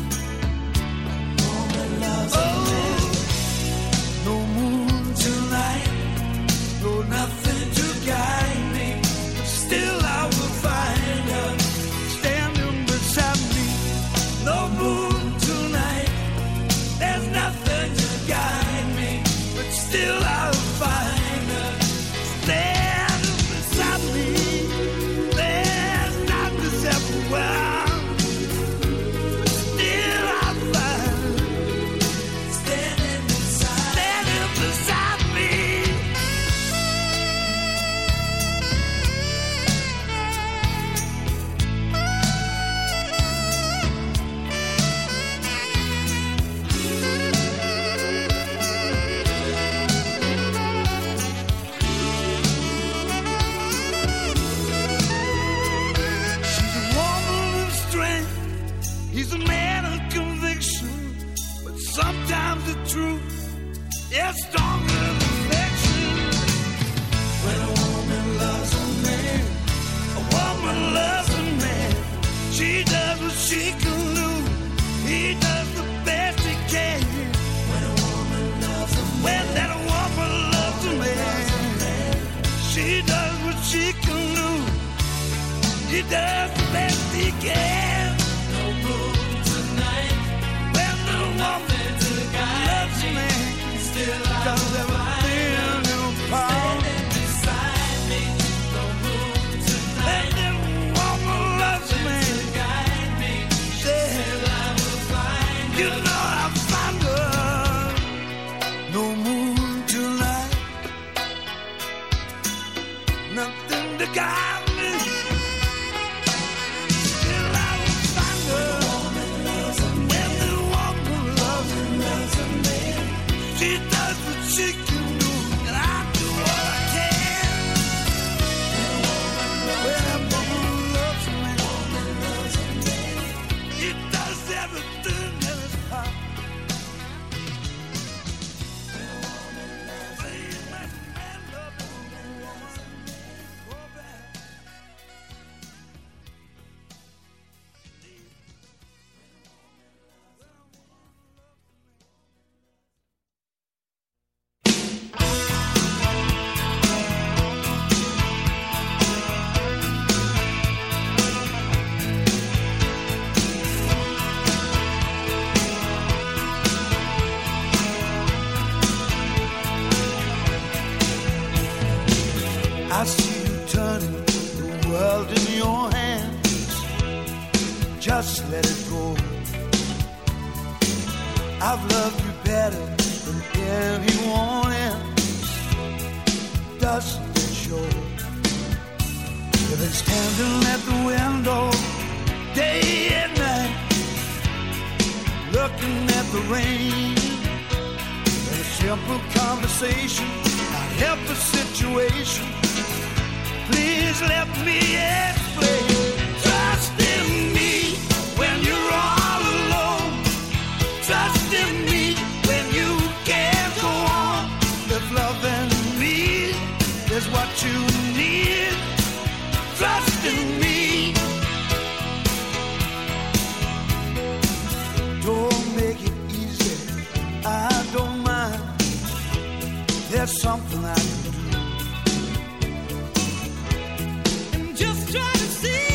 [SPEAKER 3] Woman loves a man. No moon tonight, no nothing to guide me, but still I will find her standing beside me. No moon tonight, there's nothing to guide me, but still I'll find her standing beside me. There's not this everywhere, but still I'll find her standing beside me. She's a woman of strength, he's a man of conviction, but sometimes the truth is stronger than affection. When a woman loves a man, a woman loves a man. She does what she can do, he does the best he can. When a woman loves a man, when that woman loves a man, she does what she can do, he does the best he can. No moon tonight, when the woman You know I found her. No moon tonight, nothing to guide me. Still I will find her. When the woman loves a man, she does what she can do, and I do what I can. When a woman loves a man, he does everything in his power. Saying that man loves a woman, go back. I see you turning the world in your hands. Just let it go. I've loved you better than anyone else. Doesn't it show? You've been standing at the window day and night, looking at the rain. In a simple conversation, not help the situation. Please let me explain. Trust in me when you're all alone. Trust in me when you can't go on. If loving me is what you need, trust in me. Don't make it easy, I don't mind. There's something I can do. Just try to see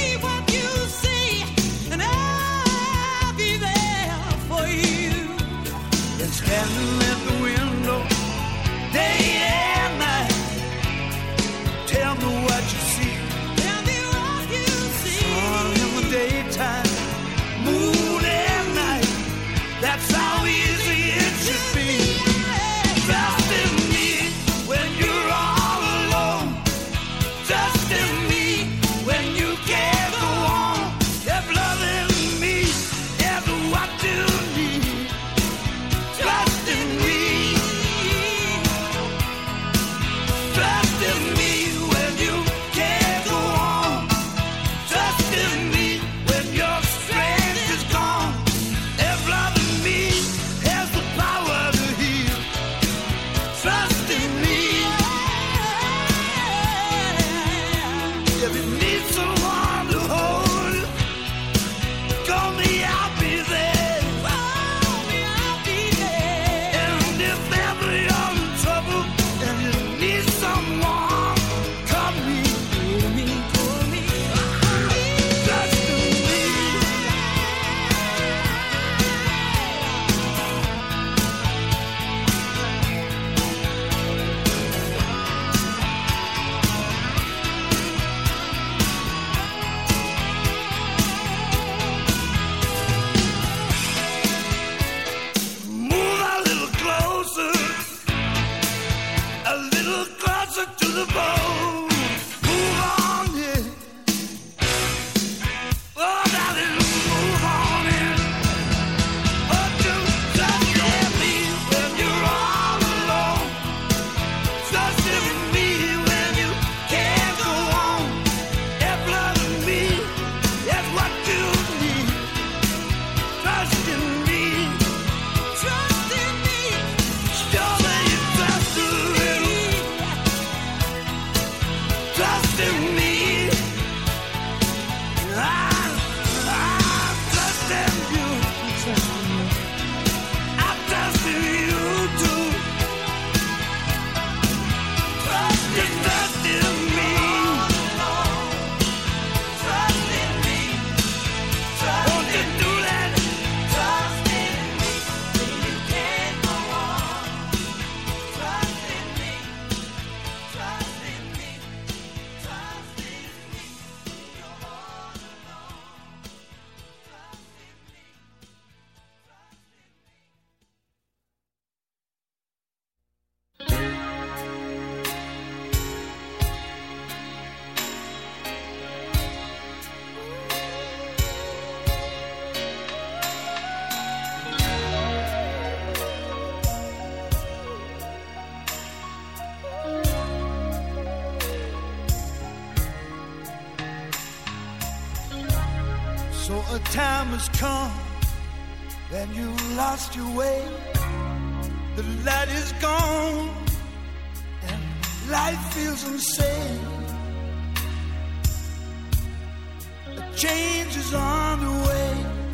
[SPEAKER 3] time has come and you lost your way, the light is gone and life feels insane. A change is on the way.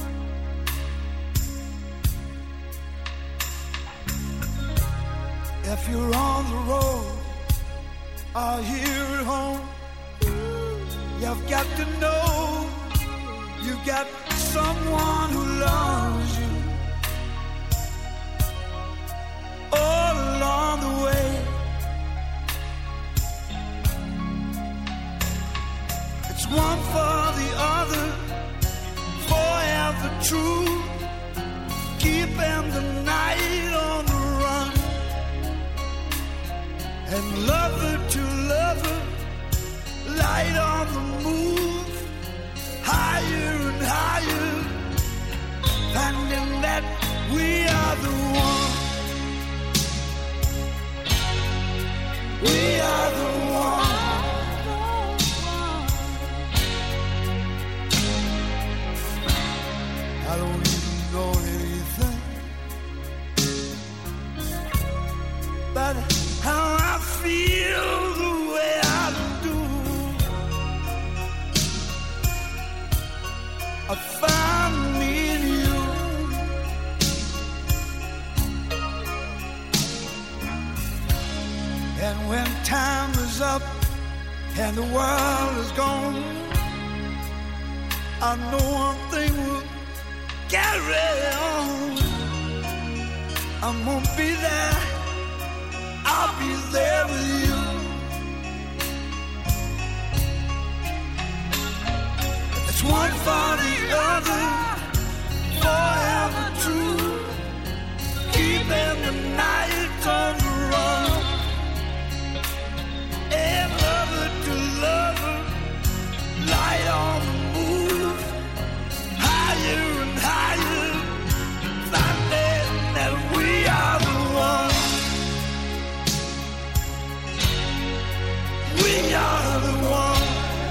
[SPEAKER 3] If you're on the road or here at home, you've got to know you've got someone who loves you all along the way. It's one for the other, forever true, keeping the night on the run, and lover to lover, light on the move, higher and higher, finding that we are the one. We are the one. I don't even know anything, but how I feel the way I do, I found me in you. And when time is up and the world is gone, I know one thing will carry on. I'm gonna be there, I'll be there with you. It's one for the other, forever true, keeping the night on the run, and lover to lover, light on the move, higher and higher, finding that we are the one. We are the one.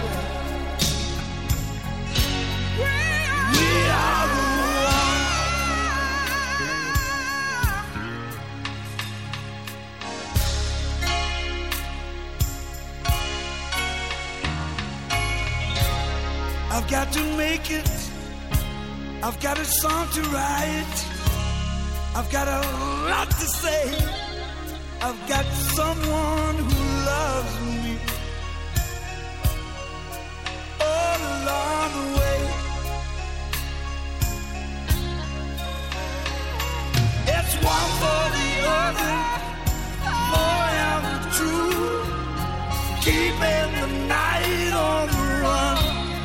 [SPEAKER 3] We are the one. I've got to make it. I've got a song to write. I've got a lot to say. I've got someone who loves me all along the way. It's one for the other, forever true, keeping the night on the run,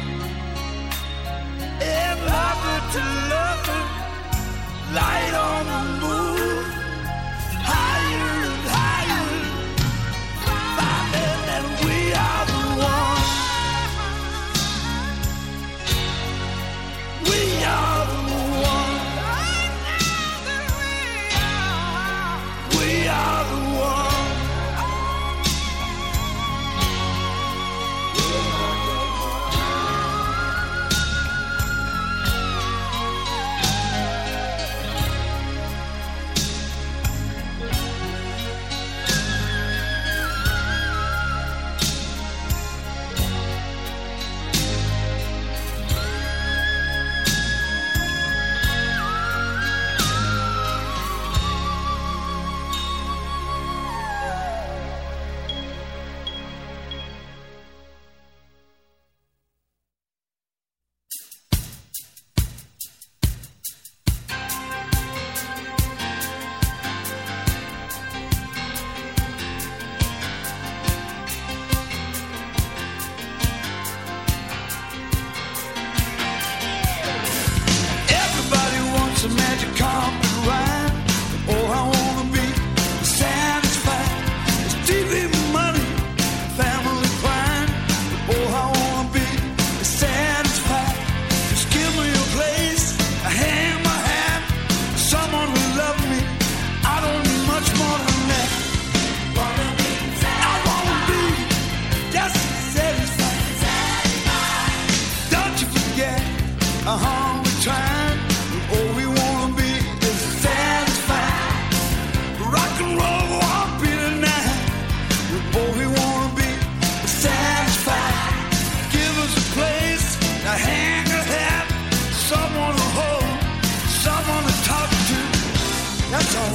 [SPEAKER 3] and lover to lover, light on the move, higher and higher, finding that we are the one. We are the one. We are the one.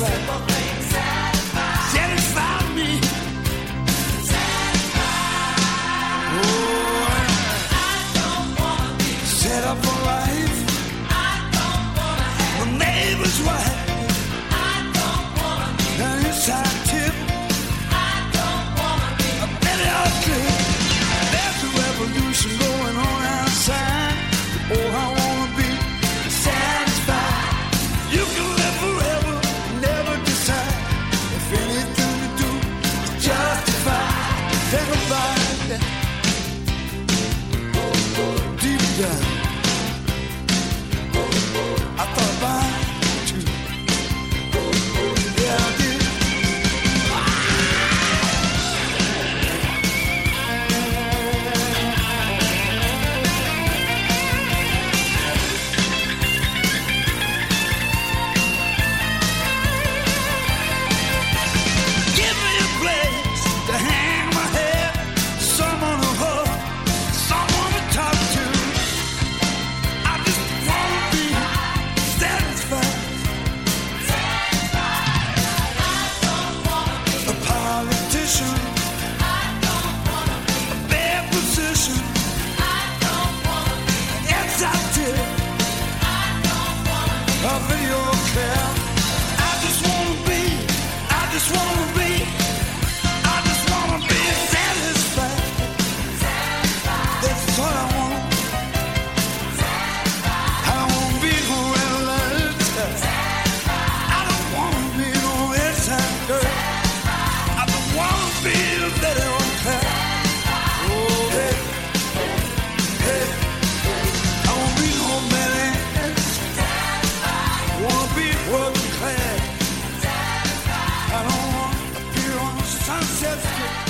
[SPEAKER 3] satisfied. Satisfy me. Oh, I don't wanna be set up for life. I don't wanna have my neighbor's wife. I don't wanna be an inside tip. I don't wanna be a belly or clip. There's a revolution going on outside. Oh, I wanna be satisfied. You can live forever, never decide if anything you do is justified. Think about it deep down. I thought about it too. Yeah, I did. Give me a place to hang my head, someone to hug, someone to talk to. I just wanna be satisfied. A politician, a bad position, inside tip, a video club. I just wanna be satisfied. That's all I want. I don't wanna be no red lights. I don't wanna be no inside girl. I don't wanna be a better on class. Oh, hey, hey. I won't be no man. I wanna be working class. I don't want to be on Sunset Strip.